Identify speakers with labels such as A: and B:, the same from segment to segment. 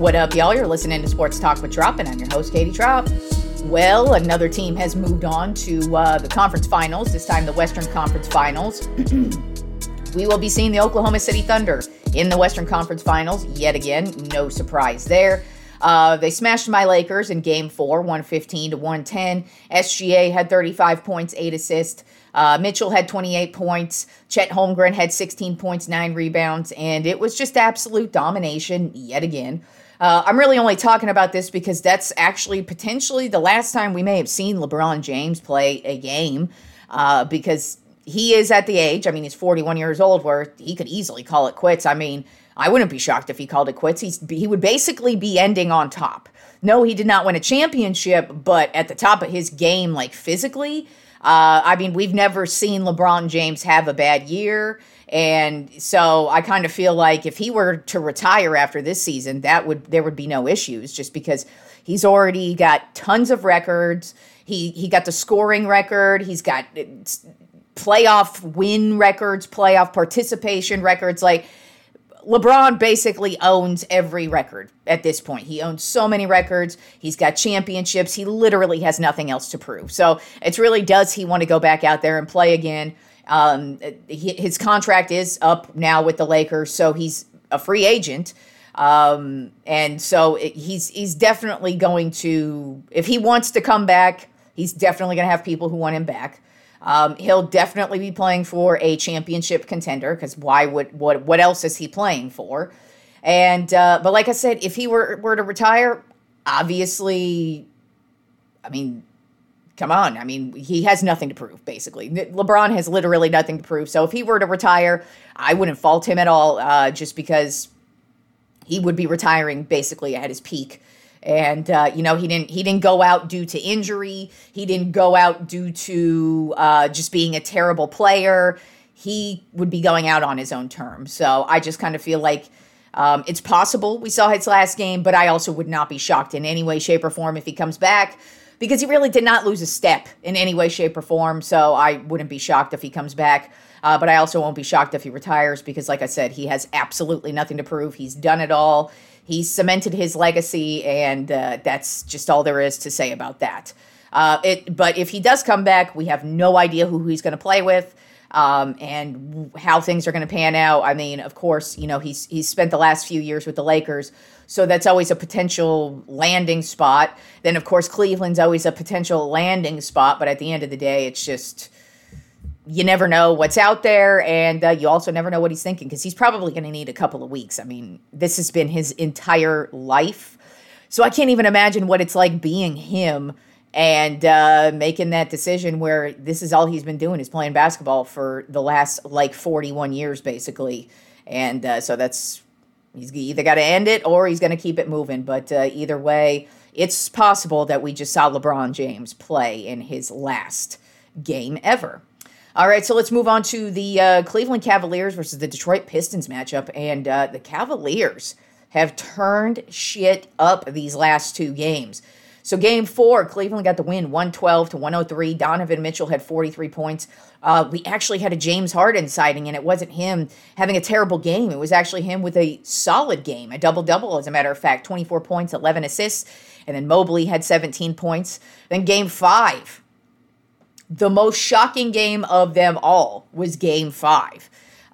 A: What up, y'all? You're listening to Sports Talk with Trop, and I'm your host, Katie Trop. Well, another team has moved on to the conference finals, this time the Western Conference Finals. We will be seeing the Oklahoma City Thunder in the Western Conference Finals yet again. No surprise there. They smashed my Lakers in Game 4, 115-110. SGA had 35 points, 8 assists. Mitchell had 28 points. Chet Holmgren had 16 points, 9 rebounds. And it was just absolute domination yet again. I'm really only talking about this because that's actually potentially the last time we may have seen LeBron James play a game because he is at the age, he's 41 years old, where he could easily call it quits. I wouldn't be shocked if he called it quits. He would basically be ending on top. No, he did not win a championship, but at the top of his game, like physically, we've never seen LeBron James have a bad year. And so I kind of feel like if he were to retire after this season, there would be no issues, just because he's already got tons of records. He got the scoring record. He's got playoff win records, playoff participation records. Like, LeBron basically owns every record at this point. He owns so many records. He's got championships. He literally has nothing else to prove. So it's really, does he want to go back out there and play again? His contract is up now with the Lakers, so he's a free agent. And so he's definitely going to, if he wants to come back, he's definitely going to have people who want him back. He'll definitely be playing for a championship contender, because what else is he playing for? And but like I said, if he were to retire, obviously, come on. He has nothing to prove, basically. LeBron has literally nothing to prove. So if he were to retire, I wouldn't fault him at all, just because he would be retiring basically at his peak. And, he didn't go out due to injury. He didn't go out due to just being a terrible player. He would be going out on his own terms. So I just kind of feel like it's possible we saw his last game, but I also would not be shocked in any way, shape, or form if he comes back, because he really did not lose a step in any way, shape, or form. So I wouldn't be shocked if he comes back. But I also won't be shocked if he retires, because, like I said, he has absolutely nothing to prove. He's done it all. He's cemented his legacy, and that's just all there is to say about that. But if he does come back, we have no idea who he's going to play with and how things are going to pan out. Of course, he's spent the last few years with the Lakers, so that's always a potential landing spot. Then, of course, Cleveland's always a potential landing spot, but at the end of the day, it's just, you never know what's out there, and you also never know what he's thinking, because he's probably going to need a couple of weeks. This has been his entire life, so I can't even imagine what it's like being him and making that decision where this is all he's been doing, is playing basketball for the last 41 years, basically. And so he's either got to end it or he's going to keep it moving. But either way, it's possible that we just saw LeBron James play in his last game ever. All right, so let's move on to the Cleveland Cavaliers versus the Detroit Pistons matchup. And the Cavaliers have turned shit up these last two games. So Game 4, Cleveland got the win, 112-103. Donovan Mitchell had 43 points. We actually had a James Harden sighting, and it wasn't him having a terrible game. It was actually him with a solid game, a double-double, as a matter of fact, 24 points, 11 assists. And then Mobley had 17 points. Then Game 5. The most shocking game of them all was Game 5.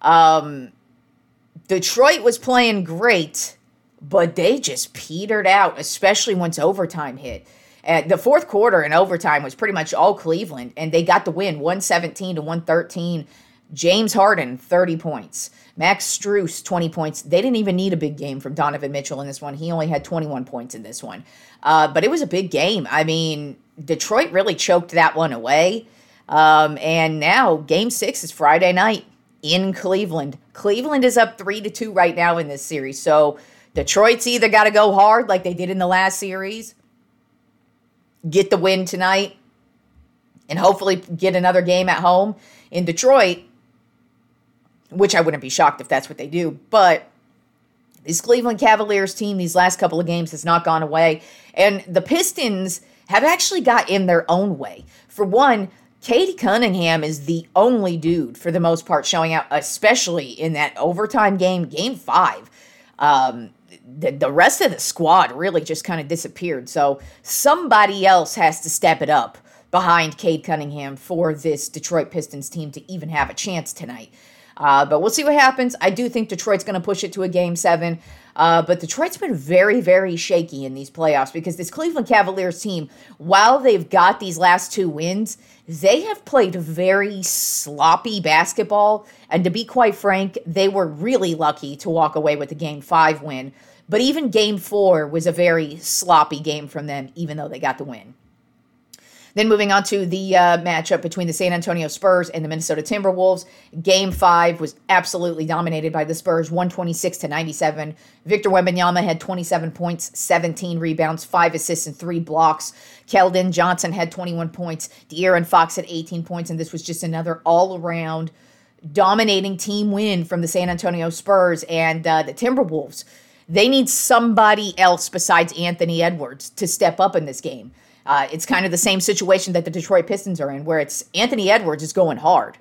A: Detroit was playing great, but they just petered out, especially once overtime hit. The fourth quarter and overtime was pretty much all Cleveland, and they got the win, 117-113. James Harden, 30 points. Max Strus, 20 points. They didn't even need a big game from Donovan Mitchell in this one. He only had 21 points in this one. But it was a big game. Detroit really choked that one away. And now Game 6 is Friday night in Cleveland. Cleveland is up 3-2 right now in this series. So Detroit's either got to go hard like they did in the last series, get the win tonight, and hopefully get another game at home in Detroit, which I wouldn't be shocked if that's what they do. But this Cleveland Cavaliers team, these last couple of games, has not gone away. And the Pistons have actually got in their own way. For one, Cade Cunningham is the only dude, for the most part, showing out, especially in that overtime game, Game 5. the rest of the squad really just kind of disappeared. So somebody else has to step it up behind Cade Cunningham for this Detroit Pistons team to even have a chance tonight. But we'll see what happens. I do think Detroit's going to push it to a Game 7. But Detroit's been very, very shaky in these playoffs because this Cleveland Cavaliers team, while they've got these last 2 wins, they have played very sloppy basketball. And to be quite frank, they were really lucky to walk away with the Game 5 win. But even Game 4 was a very sloppy game from them, even though they got the win. Then moving on to the matchup between the San Antonio Spurs and the Minnesota Timberwolves. Game 5 was absolutely dominated by the Spurs, 126-97. Victor Wembanyama had 27 points, 17 rebounds, 5 assists, and 3 blocks. Keldon Johnson had 21 points. De'Aaron Fox had 18 points, and this was just another all-around dominating team win from the San Antonio Spurs. And the Timberwolves, they need somebody else besides Anthony Edwards to step up in this game. It's kind of the same situation that the Detroit Pistons are in, where it's Anthony Edwards is going hard,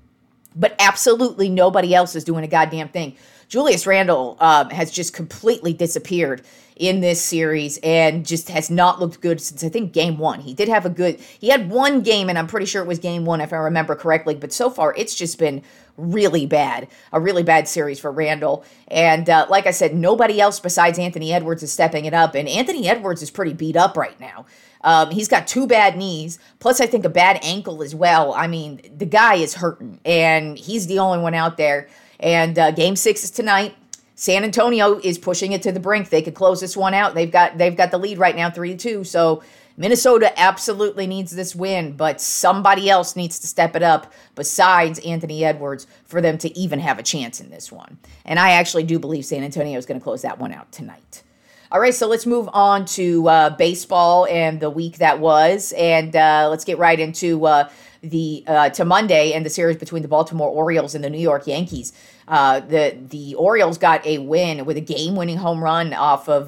A: but absolutely nobody else is doing a goddamn thing. Julius Randle has just completely disappeared in this series and just has not looked good since, I think, Game 1. He had one game, and I'm pretty sure it was Game 1 if I remember correctly, but so far it's just been really bad, a really bad series for Randle. And like I said, nobody else besides Anthony Edwards is stepping it up, and Anthony Edwards is pretty beat up right now. He's got 2 bad knees, plus I think a bad ankle as well. I mean, the guy is hurting, and he's the only one out there. And Game 6 is tonight. San Antonio is pushing it to the brink. They could close this one out. They've got the lead right now, 3-2. So Minnesota absolutely needs this win, but somebody else needs to step it up besides Anthony Edwards for them to even have a chance in this one. And I actually do believe San Antonio is going to close that one out tonight. All right, so let's move on to baseball and the week that was, and let's get right into to Monday and the series between the Baltimore Orioles and the New York Yankees. The Orioles got a win with a game-winning home run off of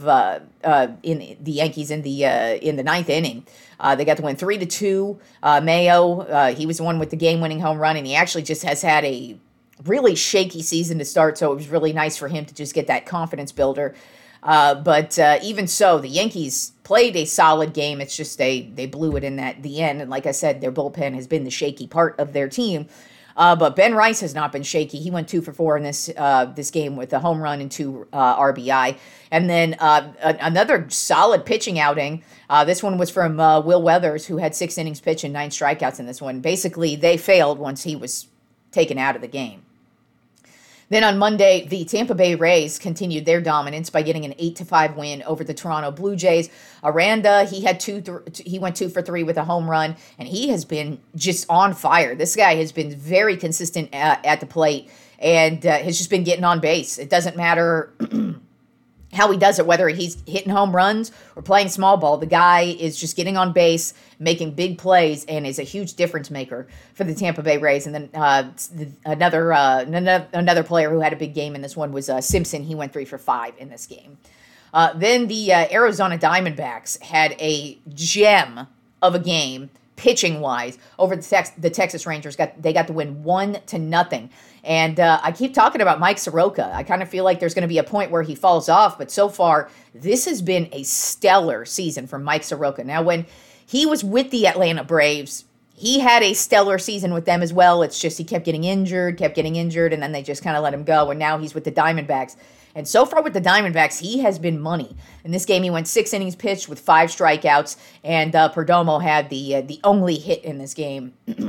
A: in the Yankees in the ninth inning. They got the win 3-2. Mayo, he was the one with the game-winning home run, and he actually just has had a really shaky season to start, so it was really nice for him to just get that confidence builder. But even so, the Yankees played a solid game. It's just they blew it in the end. And like I said, their bullpen has been the shaky part of their team. But Ben Rice has not been shaky. He went 2 for 4 in this game with a home run and 2 RBI. And then another solid pitching outing. This one was from Will Weathers, who had 6 innings pitched and 9 strikeouts in this one. Basically, they failed once he was taken out of the game. Then on Monday, the Tampa Bay Rays continued their dominance by getting an 8-5 win over the Toronto Blue Jays. Aranda, he went 2 for 3 with a home run, and he has been just on fire. This guy has been very consistent at the plate and has just been getting on base. It doesn't matter how he does it, whether he's hitting home runs or playing small ball. The guy is just getting on base, making big plays, and is a huge difference maker for the Tampa Bay Rays. And then another player who had a big game in this one was Simpson. He went 3 for 5 in this game. Then the Arizona Diamondbacks had a gem of a game, pitching-wise, over the Texas Rangers. They got the win 1-0. And I keep talking about Mike Soroka. I kind of feel like there's going to be a point where he falls off, but so far, this has been a stellar season from Mike Soroka. Now, when he was with the Atlanta Braves, he had a stellar season with them as well. It's just he kept getting injured, and then they just kind of let him go, and now he's with the Diamondbacks. And so far with the Diamondbacks, he has been money. In this game, he went 6 innings pitched with 5 strikeouts, and Perdomo had the only hit in this game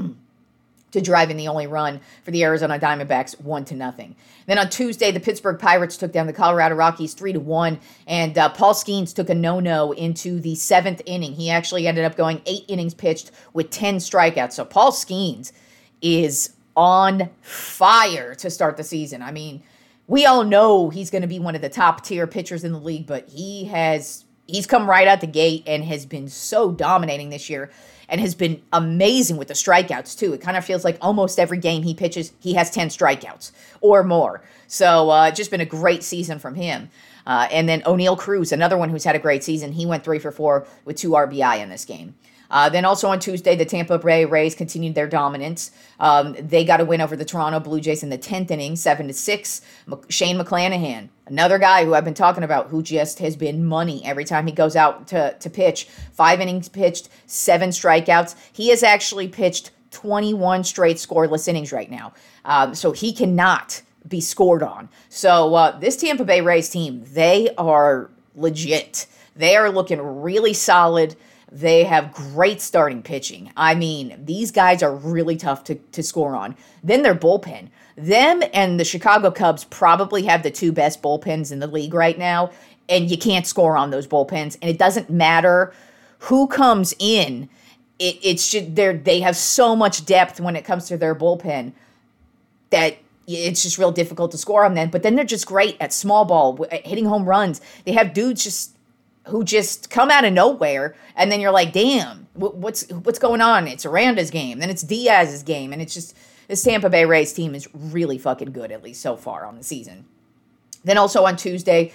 A: to drive in the only run for the Arizona Diamondbacks, 1-0. Then on Tuesday, the Pittsburgh Pirates took down the Colorado Rockies 3-1, and Paul Skeens took a no-no into the 7th inning. He actually ended up going 8 innings pitched with 10 strikeouts. So Paul Skeens is on fire to start the season. I mean, we all know he's going to be one of the top-tier pitchers in the league, but he's come right out the gate and has been so dominating this year and has been amazing with the strikeouts, too. It kind of feels like almost every game he pitches, he has 10 strikeouts or more. So just been a great season from him. And then O'Neal Cruz, another one who's had a great season. He went 3 for 4 with 2 RBI in this game. Then also on Tuesday, the Tampa Bay Rays continued their dominance. They got a win over the Toronto Blue Jays in the 10th inning, 7-6. Shane McClanahan, Another guy who I've been talking about who just has been money every time he goes out to pitch. 5 innings pitched, 7 strikeouts. He has actually pitched 21 straight scoreless innings right now. So he cannot be scored on. So this Tampa Bay Rays team, they are legit. They are looking really solid. They have great starting pitching. I mean, these guys are really tough to score on. Then their bullpen. Them and the Chicago Cubs probably have the 2 best bullpens in the league right now, and you can't score on those bullpens. And it doesn't matter who comes in. It's just they have so much depth when it comes to their bullpen that it's just real difficult to score on them. But then they're just great at small ball, at hitting home runs. They have dudes who just come out of nowhere, and then you're like, damn, what's going on? It's Aranda's game, then it's Diaz's game, and it's just this Tampa Bay Rays team is really fucking good, at least so far on the season. Then also on Tuesday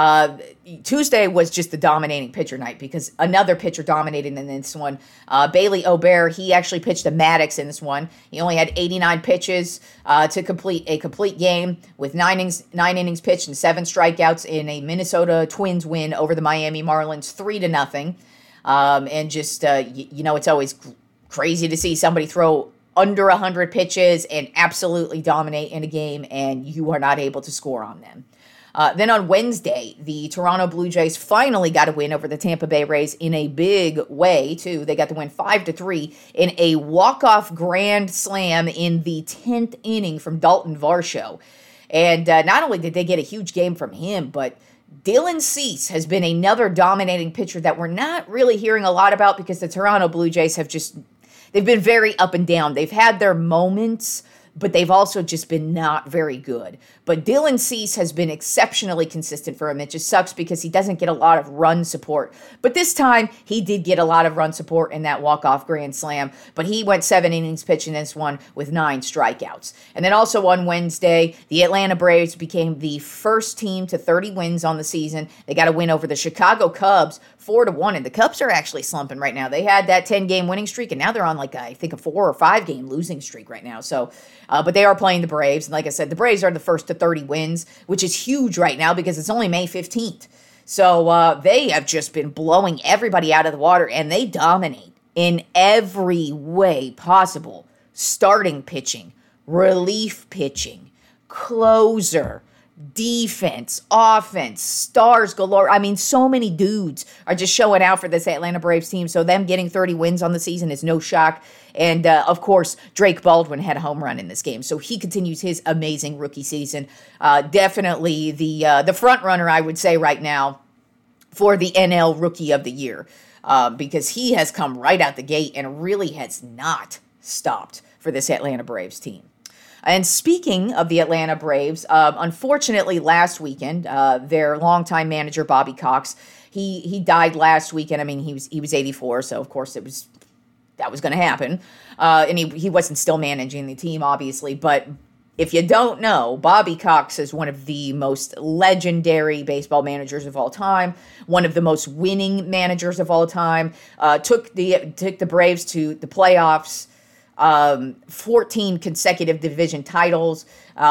A: was just the dominating pitcher night because another pitcher dominated in this one. Bailey Ober, he actually pitched to Maddox in this one. He only had 89 pitches to complete a complete game with 9 innings pitched and 7 strikeouts in a Minnesota Twins win over the Miami Marlins 3-0. And just, it's always crazy to see somebody throw under 100 pitches and absolutely dominate in a game, and you are not able to score on them. Then on Wednesday, the Toronto Blue Jays finally got a win over the Tampa Bay Rays in a big way, too. They got the win 5-3 in a walk-off grand slam in the 10th inning from Dalton Varsho. And not only did they get a huge game from him, but Dylan Cease has been another dominating pitcher that we're not really hearing a lot about because the Toronto Blue Jays they've been very up and down. They've had their moments, but they've also just been not very good. But Dylan Cease has been exceptionally consistent for him. It just sucks because he doesn't get a lot of run support. But this time, he did get a lot of run support in that walk-off grand slam. But he went 7 innings pitching this one with 9 strikeouts. And then also on Wednesday, the Atlanta Braves became the first team to 30 wins on the season. They got a win over the Chicago Cubs 4-1. And the Cubs are actually slumping right now. They had that 10-game winning streak, and now they're on I think a 4 or 5 game losing streak right now. So, but they are playing the Braves. And like I said, the Braves are the first to 30 wins, which is huge right now because it's only May 15th. So they have just been blowing everybody out of the water, and they dominate in every way possible. Starting pitching, relief pitching, closer, defense, offense, stars galore. I mean, so many dudes are just showing out for this Atlanta Braves team. So them getting 30 wins on the season is no shock. And of course, Drake Baldwin had a home run in this game. So he continues his amazing rookie season. Definitely the front runner, I would say right now, for the NL Rookie of the Year. Because he has come right out the gate and really has not stopped for this Atlanta Braves team. And speaking of the Atlanta Braves, unfortunately last weekend, their longtime manager, Bobby Cox, he died last weekend. I mean, he was 84, so of course that was going to happen. And he wasn't still managing the team, obviously. But if you don't know, Bobby Cox is one of the most legendary baseball managers of all time, one of the most winning managers of all time, took the Braves to the playoffs, 14 consecutive division titles.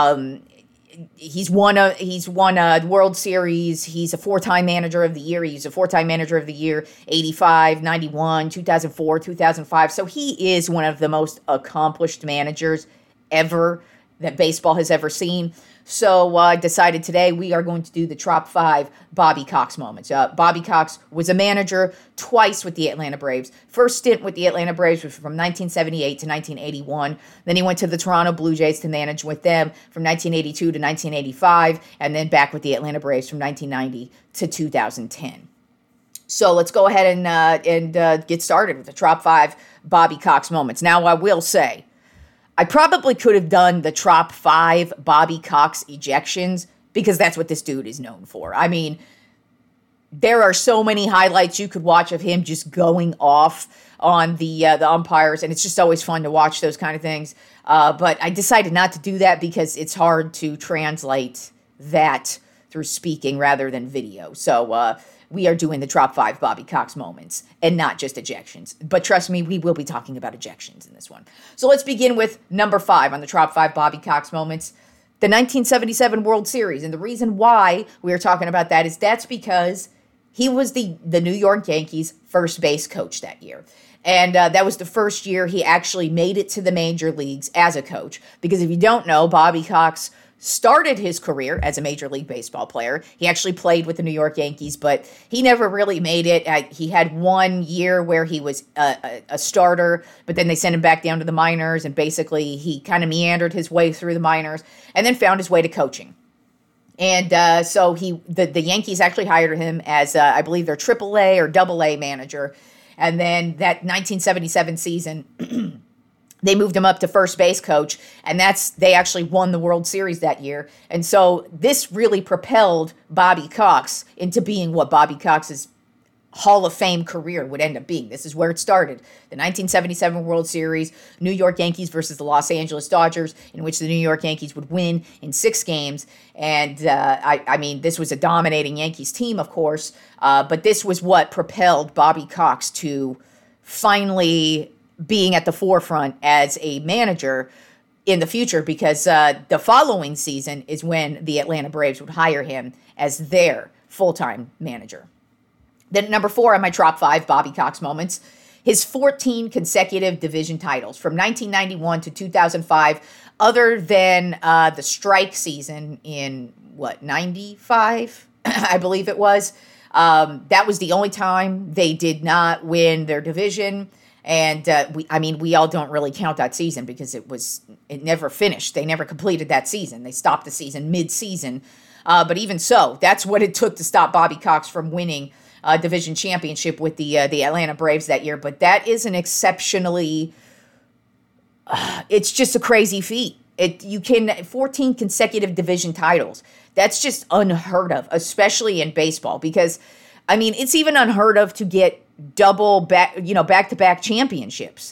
A: He's won a World Series. He's a 4-time manager of the year. He's a 4-time manager of the year, 85, 91, 2004, 2005. So he is one of the most accomplished managers ever that baseball has ever seen. So I decided today we are going to do the top 5 Bobby Cox moments. Bobby Cox was a manager twice with the Atlanta Braves. First stint with the Atlanta Braves was from 1978 to 1981. Then he went to the Toronto Blue Jays to manage with them from 1982 to 1985, and then back with the Atlanta Braves from 1990 to 2010. So let's go ahead and get started with the top 5 Bobby Cox moments. Now, I will say, I probably could have done the top 5 Bobby Cox ejections because that's what this dude is known for. I mean, there are so many highlights you could watch of him just going off on the umpires, and it's just always fun to watch those kind of things. But I decided not to do that because it's hard to translate that through speaking rather than video. So we are doing the top 5 Bobby Cox moments and not just ejections. But trust me, we will be talking about ejections in this one. So let's begin with number 5 on the top 5 Bobby Cox moments. the 1977 World Series. And the reason why we are talking about that is that's because he was the New York Yankees first base coach that year. And that was the first year he actually made it to the major leagues as a coach. Because if you don't know, Bobby Cox started his career as a Major League Baseball player. He actually played with the New York Yankees, but he never really made it. He had 1 year where he was a starter, but then they sent him back down to the minors, and basically he kind of meandered his way through the minors and then found his way to coaching. And so the Yankees actually hired him as, I believe, their AAA or AA manager. And then that 1977 season, they moved him up to first base coach, and they actually won the World Series that year. And so this really propelled Bobby Cox into being what Bobby Cox's Hall of Fame career would end up being. This is where it started. The 1977 World Series, New York Yankees versus the Los Angeles Dodgers, in which the New York Yankees would win in 6 games. And I mean, this was a dominating Yankees team, of course, but this was what propelled Bobby Cox to finally being at the forefront as a manager in the future, because the following season is when the Atlanta Braves would hire him as their full-time manager. Then at number 4 on my top 5 Bobby Cox moments, his 14 consecutive division titles from 1991 to 2005, other than the strike season in, 95, I believe it was. That was the only time they did not win their division. And we all don't really count that season because it never finished. They never completed that season. They stopped the season mid-season. But even so, that's what it took to stop Bobby Cox from winning a division championship with the Atlanta Braves that year. But that is an exceptionally, it's just a crazy feat. 14 consecutive division titles. That's just unheard of, especially in baseball, because I mean, it's even unheard of to get back-to-back championships.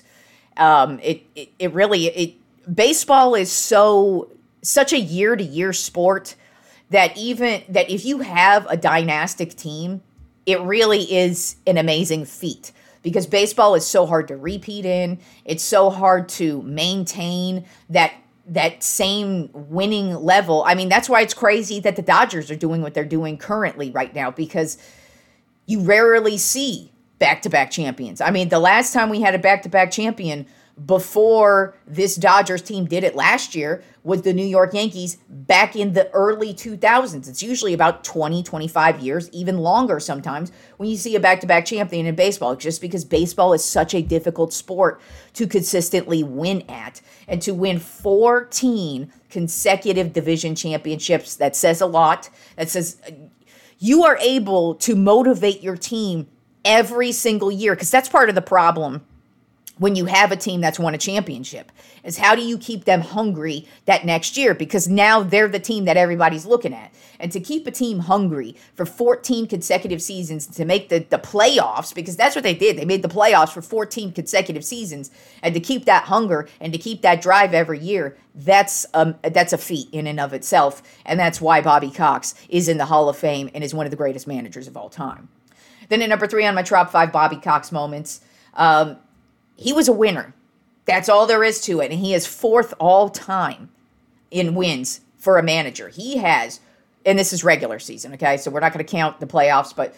A: Baseball is such a year-to-year sport that if you have a dynastic team, it really is an amazing feat, because baseball is so hard to repeat in. It's so hard to maintain that same winning level. I mean, that's why it's crazy that the Dodgers are doing what they're doing currently right now, because you rarely see back-to-back champions. I mean, the last time we had a back-to-back champion before this Dodgers team did it last year was the New York Yankees back in the early 2000s. It's usually about 20, 25 years, even longer sometimes, when you see a back-to-back champion in baseball, just because baseball is such a difficult sport to consistently win at. And to win 14 consecutive division championships, that says a lot. That says you are able to motivate your team every single year, because that's part of the problem when you have a team that's won a championship, is how do you keep them hungry that next year? Because now they're the team that everybody's looking at. And to keep a team hungry for 14 consecutive seasons to make the playoffs, because that's what they did. They made the playoffs for 14 consecutive seasons. And to keep that hunger and to keep that drive every year, that's a feat in and of itself. And that's why Bobby Cox is in the Hall of Fame and is one of the greatest managers of all time. Then at number 3 on my top 5 Bobby Cox moments, he was a winner. That's all there is to it. And he is 4th all time in wins for a manager. He has, and this is regular season, okay? So we're not going to count the playoffs, but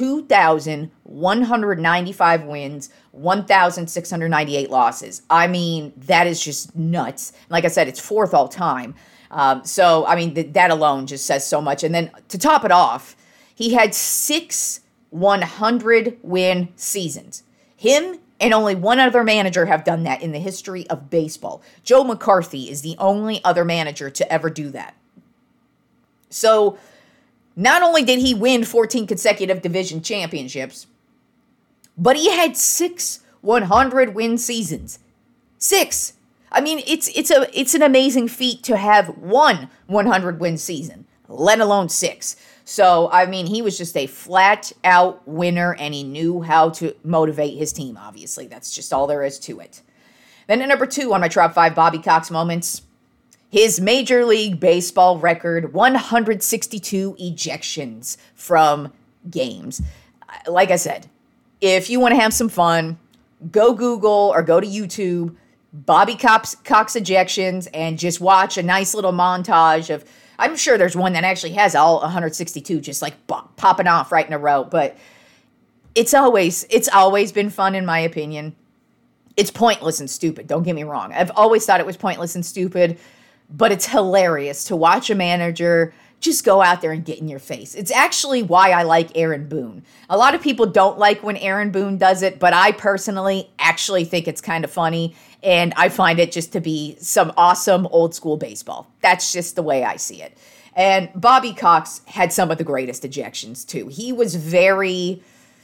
A: 2,195 wins, 1,698 losses. I mean, that is just nuts. Like I said, it's 4th all time. So, I mean, that alone just says so much. And then to top it off, he had 6 100-win seasons. Him and only one other manager have done that in the history of baseball. Joe McCarthy is the only other manager to ever do that. So, not only did he win 14 consecutive division championships, but he had 6 100-win seasons. 6. I mean, it's an amazing feat to have 1 100-win season, let alone 6. So, I mean, he was just a flat-out winner, and he knew how to motivate his team, obviously. That's just all there is to it. Then at number 2 on my top 5 Bobby Cox moments, his Major League Baseball record, 162 ejections from games. Like I said, if you want to have some fun, go Google or go to YouTube, Bobby Cox ejections and just watch a nice little montage of, I'm sure there's one that actually has all 162 just like popping off right in a row, but it's always been fun in my opinion. It's pointless and stupid, don't get me wrong. I've always thought it was pointless and stupid, but it's hilarious to watch a manager just go out there and get in your face. It's actually why I like Aaron Boone. A lot of people don't like when Aaron Boone does it, but I personally actually think it's kind of funny, and I find it just to be some awesome old school baseball. That's just the way I see it. And Bobby Cox had some of the greatest ejections too. He was very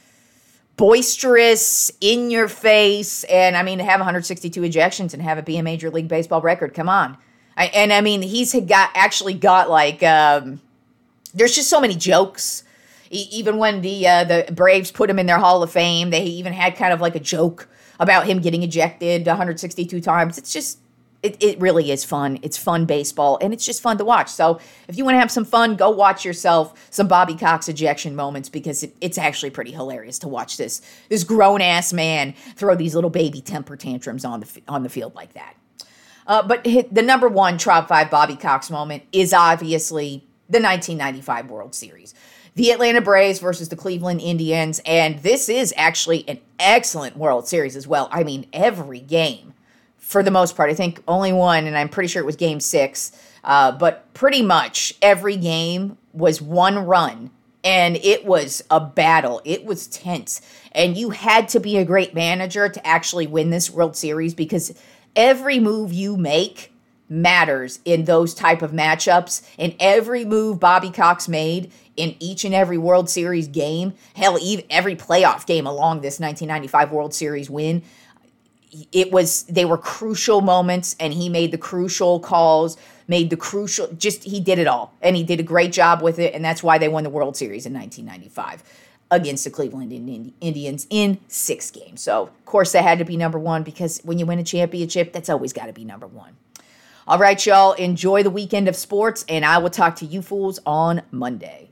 A: boisterous, in your face, and I mean, to have 162 ejections and have it be a Major League Baseball record, come on. I mean, he's actually got like, there's just so many jokes. Even when the Braves put him in their Hall of Fame, they even had kind of like a joke about him getting ejected 162 times. It's just, it really is fun. It's fun baseball, and it's just fun to watch. So if you want to have some fun, go watch yourself some Bobby Cox ejection moments, because it's actually pretty hilarious to watch this grown-ass man throw these little baby temper tantrums on the field like that. But the number one top 5 Bobby Cox moment is obviously the 1995 World Series. The Atlanta Braves versus the Cleveland Indians, and this is actually an excellent World Series as well. I mean, every game, for the most part, I think only one, and I'm pretty sure it was Game 6, but pretty much every game was one run, and it was a battle. It was tense, and you had to be a great manager to actually win this World Series, because every move you make matters in those type of matchups, and every move Bobby Cox made in each and every World Series game, hell, even every playoff game along this 1995 World Series win, they were crucial moments, and he made the crucial calls, he did it all, and he did a great job with it, and that's why they won the World Series in 1995. Against the Cleveland Indians in 6 games. So, of course, that had to be number one, because when you win a championship, that's always got to be number one. All right, y'all, enjoy the weekend of sports, and I will talk to you fools on Monday.